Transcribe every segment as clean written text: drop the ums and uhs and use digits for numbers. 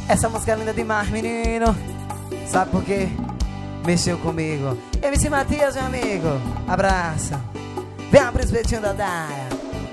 Essa música é linda demais, menino. Sabe por quê? Mexeu comigo. MC Matias, meu amigo. Abraço. Vem abrir os peitinhos da Daya.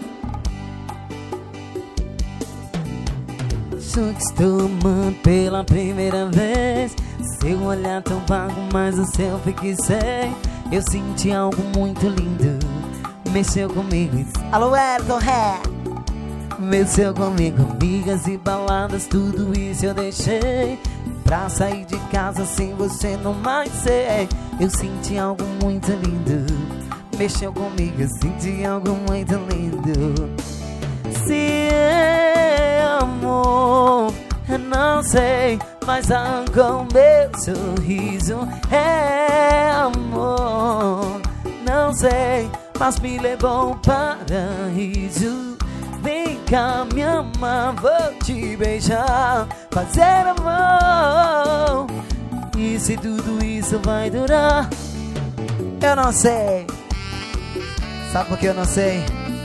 Acho que estou amando pela primeira vez. Seu olhar tão vago, mas o seu fixei. Eu senti algo muito lindo. Mexeu comigo. Alô, Elton, mexeu comigo. Amigas e baladas, tudo isso eu deixei pra sair de casa sem você, não mais sei. Eu senti algo muito lindo. Mexeu comigo, eu senti algo muito lindo. Se é amor, eu não sei, mas arrancou meu sorriso. É amor, não sei, mas me levou ao paraíso. Vem cá, me amar, vou te beijar, fazer amor. E se tudo isso vai durar? Eu não sei. Sabe por que eu não sei?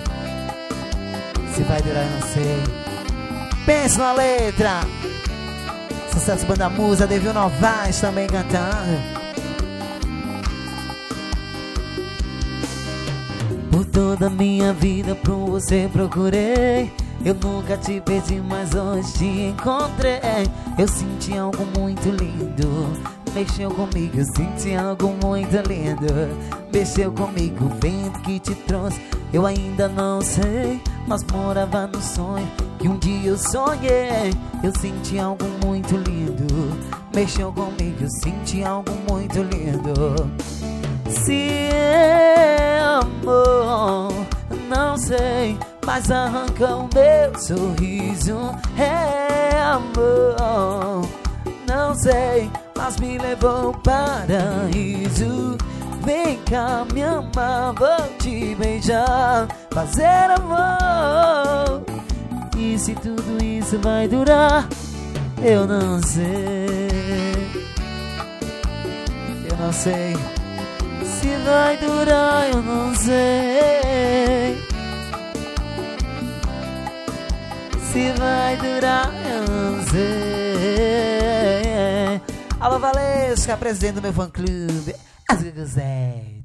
Se vai durar, eu não sei. Pensa na letra. Sucesso Banda Musa, Devil Novaes também cantando. Por toda a minha vida por você procurei. Eu nunca te perdi, mas hoje te encontrei. Eu senti algo muito lindo. Mexeu comigo, eu senti algo muito lindo. Mexeu comigo, o vento que te trouxe. Eu ainda não sei, mas morava no sonho que um dia eu sonhei. Eu senti algo muito lindo. Mexeu comigo, eu senti algo muito lindo. Se é amor, não sei, mas arranca o meu sorriso. É amor, não sei, mas me levou ao paraíso. Vem cá, me amar, vou te beijar, fazer amor. E se tudo isso vai durar? Eu não sei. Eu não sei. Se vai durar, eu não sei. Se vai durar, eu não sei. Alô, Valesca, presidente do meu fã-clube. As Guguzé.